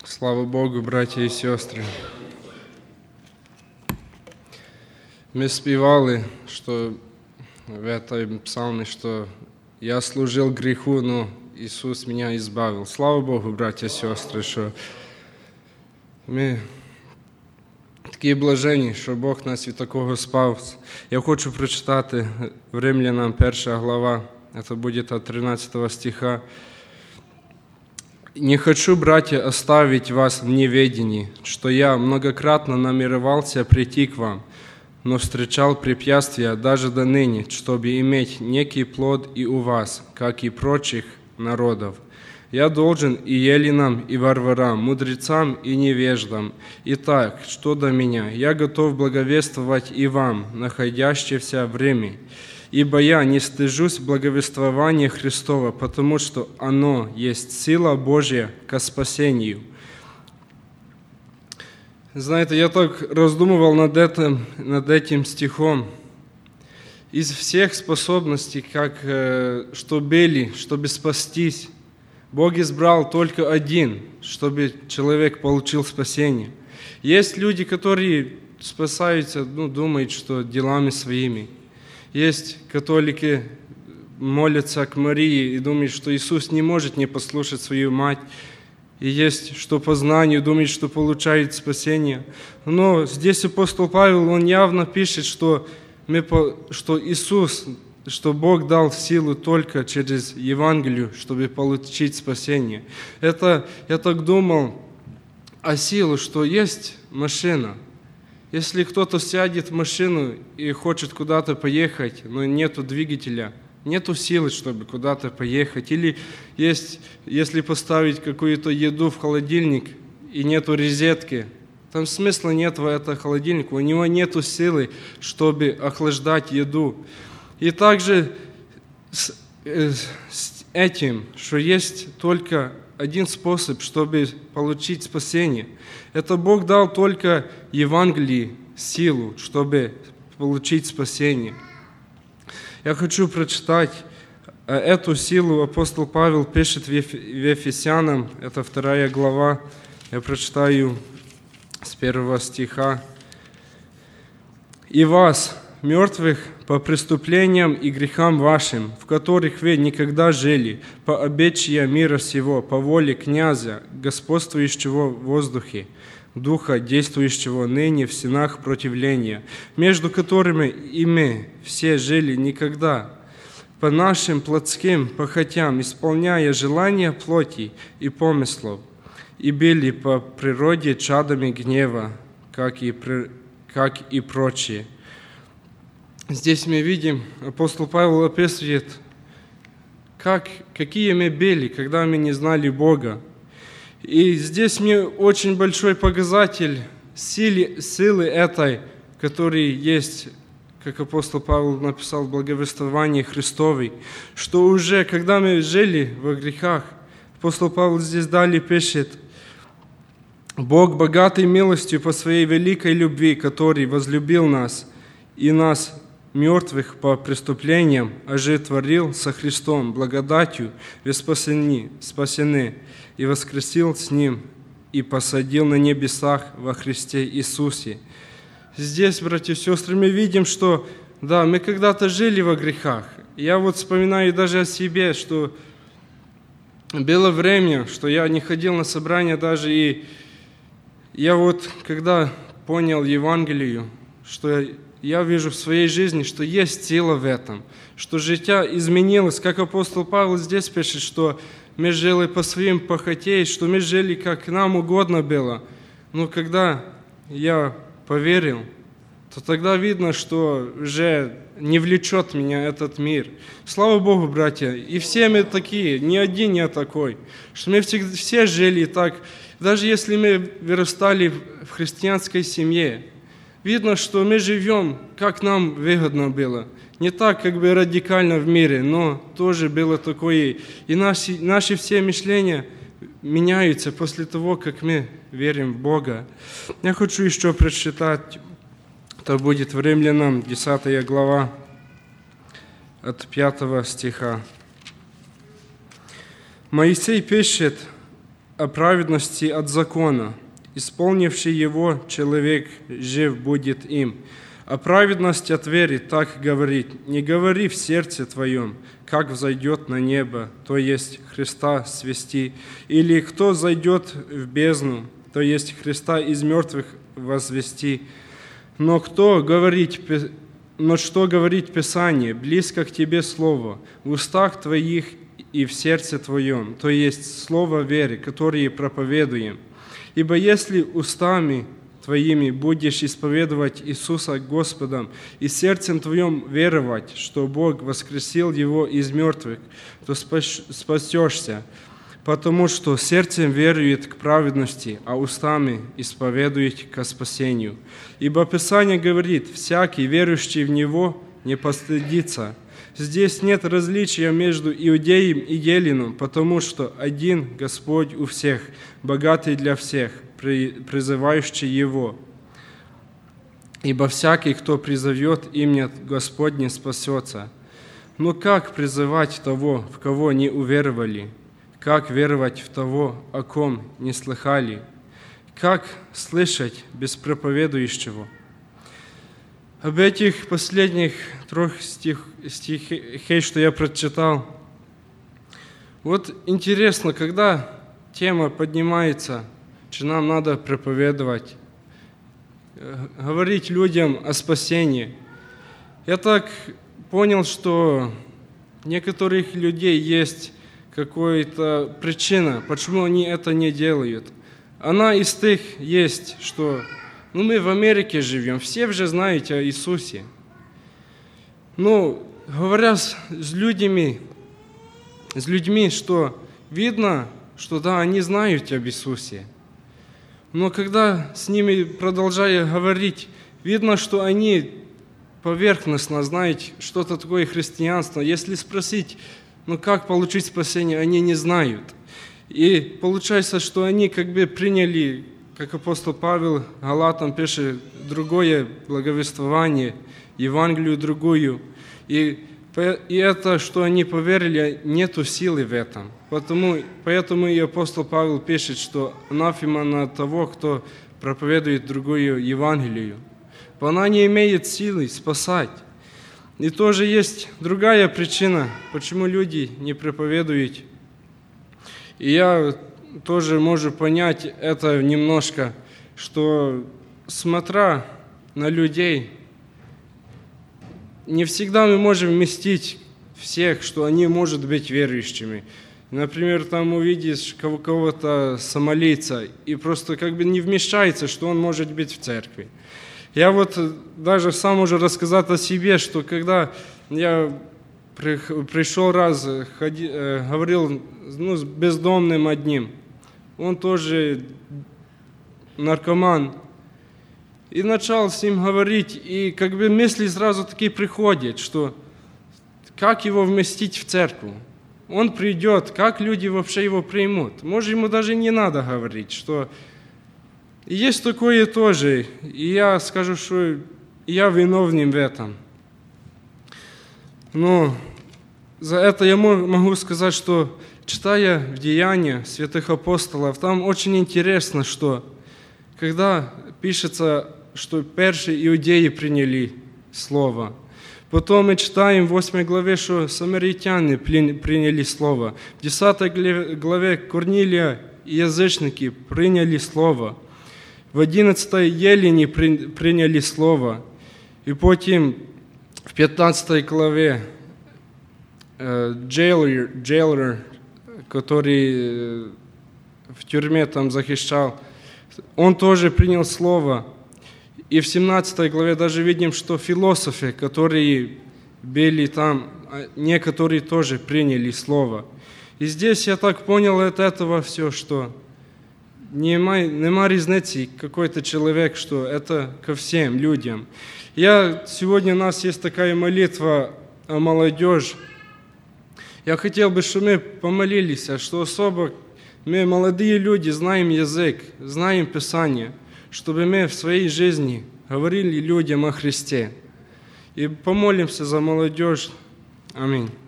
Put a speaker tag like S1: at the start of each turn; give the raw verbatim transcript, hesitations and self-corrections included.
S1: Слава Богу, братья и сестры. Мы спевали, что в этом псалме, что я служил греху, но Иисус меня избавил. Слава Богу, братья и сестры, что ми такі блажені, що Бог нас від такого спас. Я хочу прочитати в Римлянам перша глава, это будет от тринадцатого стиха. «Не хочу, братья, оставить вас в неведении, что я многократно намеревался прийти к вам, но встречал препятствия даже до ныне, чтобы иметь некий плод и у вас, как и прочих народов. Я должен и еленам, и варварам, мудрецам и невеждам. Итак, что до меня, я готов благовествовать и вам, находящимся в Риме. Ибо я не стыжусь благовествования Христова, потому что оно есть сила Божья ко спасению». Знаете, я так раздумывал над этим, над этим стихом. Из всех способностей, как, что были, чтобы спастись, Бог избрал только один, чтобы человек получил спасение. Есть люди, которые спасаются, ну, думают, что делами своими. Есть католики, молятся к Марии и думают, что Иисус не может не послушать свою мать. И есть, что по знанию думают, что получают спасение. Но здесь апостол Павел, он явно пишет, что, мы, что Иисус, что Бог дал силу только через Евангелие, чтобы получить спасение. Это, я так думал о силе, что есть машина. Если кто-то сядет в машину и хочет куда-то поехать, но нету двигателя, нету силы, чтобы куда-то поехать. Или есть, если поставить какую-то еду в холодильник и нету розетки, там смысла нет в этом холодильнике, у него нету силы, чтобы охлаждать еду. И также с, э, с этим, что есть только один способ, чтобы получить спасение. Это Бог дал только Евангелие силу, чтобы получить спасение. Я хочу прочитать эту силу. Апостол Павел пишет в Ефесянам, это вторая глава. Я прочитаю с первого стиха. «И вас, мертвых по преступлениям и грехам вашим, в которых вы никогда жили, по обетчия мира сего, по воле князя, господствующего в воздухе, духа, действующего ныне в стенах противления, между которыми и мы все жили никогда, по нашим плотским похотям, исполняя желания плоти и помыслов, и были по природе чадами гнева, как и, как и прочие». Здесь мы видим, апостол Павел описывает, как, какие мы были, когда мы не знали Бога. И здесь мне очень большой показатель силы, силы этой, которая есть, как апостол Павел написал в благовествовании Христовой, что уже, когда мы жили во грехах, апостол Павел здесь далее пишет: «Бог, богатый милостью по своей великой любви, который возлюбил нас и нас, мертвых по преступлениям, оживотворил со Христом, благодатью вы спасены, спасены, и воскресил с Ним, и посадил на небесах во Христе Иисусе». Здесь, братья и сестры, мы видим, что, да, мы когда-то жили во грехах. Я вот вспоминаю даже о себе, что было время, что я не ходил на собрания даже, и я вот, когда понял Евангелию, что я Я вижу в своей жизни, что есть сила в этом, что життя изменилось, как апостол Павел здесь пишет, что мы жили по своим похотей, что мы жили, как нам угодно было. Но когда я поверил, то тогда видно, что уже не влечет меня этот мир. Слава Богу, братья, и все мы такие, ни один не такой, что мы все, все жили так, даже если мы вырастали в христианской семье, видно, что мы живем, как нам выгодно было. Не так, как бы радикально в мире, но тоже было такое. И наши, наши все мышления меняются после того, как мы верим в Бога. Я хочу еще прочитать, это будет в Римлянам, десятая глава, от пятого стиха. Моисей пишет: о праведности от закона. Исполнивший его человек жив будет им. А праведность от веры так говорит: не говори в сердце твоем, как взойдет на небо, то есть Христа свести, или кто зайдет в бездну, то есть Христа из мертвых возвести. Но кто говорить, но что говорит Писание? Близко к тебе слово, в устах твоих и в сердце твоем, то есть слово веры, которое проповедуем. Ибо если устами твоими будешь исповедовать Иисуса Господом и сердцем твоем веровать, что Бог воскресил Его из мертвых, то спасешься, потому что сердцем верует к праведности, а устами исповедует ко спасению. Ибо Писание говорит: всякий, верующий в Него, не постыдится. Здесь нет различия между иудеем и еленом, потому что один Господь у всех, богатый для всех, призывающий Его. Ибо всякий, кто призовет имя Господне, спасется. Но как призывать того, в кого не уверовали? Как веровать в того, о ком не слыхали? Как слышать без проповедующего? Об этих последних трех стих, стихах, что я прочитал, вот интересно, когда тема поднимается, что нам надо проповедовать, говорить людям о спасении. Я так понял, что у некоторых людей есть какая-то причина, почему они это не делают. Она из тех есть, что ну, мы в Америке живем, все уже знаете о Иисусе. Ну, говоря с, с людьми, с людьми, что видно, что да, они знают об Иисусе. Но когда с ними продолжая говорить, видно, что они поверхностно знают что-то такое христианство. Если спросить, ну как получить спасение, они не знают. И получается, что они как бы приняли, как апостол Павел Галатам пишет, другое благовествование, Евангелию другую. И, и это, что они поверили, нету силы в этом. Потому, поэтому и апостол Павел пишет, что анафема на того, кто проповедует другую Евангелию. Она не имеет силы спасать. И тоже есть другая причина, почему люди не проповедуют. И я тоже могу понять это немножко, что, смотря на людей, не всегда мы можем вместить всех, что они могут быть верующими. Например, там увидишь кого-то сомалийца, и просто как бы не вмещается, что он может быть в церкви. Я вот даже сам уже рассказать о себе, что когда я пришел раз, ходи, говорил ну, с бездомным одним, он тоже наркоман, и начал с ним говорить, и как бы мысли сразу такие приходят, что как его вместить в церковь? Он придет, как люди вообще его примут? Может, ему даже не надо говорить, что есть такое тоже, и я скажу, что я виновен в этом. Но за это я могу сказать, что, читая в Деяния святых апостолов, там очень интересно, что когда пишется, что первые иудеи приняли Слово, потом мы читаем в восьмой главе, что самаритяне приняли Слово, в десятой главе Корнилия и язычники приняли Слово, в одиннадцатой елене приняли Слово, и потом в пятнадцатой главе Джейлер, Джейлер, который в тюрьме там захищал, он тоже принял Слово. И в семнадцатой главе даже видим, что философы, которые были там, некоторые тоже приняли Слово. И здесь я так понял от этого все, что нема, нема різниці какой-то человек, что это ко всем людям. Я, сегодня у нас есть такая молитва о молодежи. Я хотел бы, чтобы мы помолились, что особо мы, молодые люди, знаем язык, знаем Писание, чтобы мы в своей жизни говорили людям о Христе. И помолимся за молодежь. Аминь.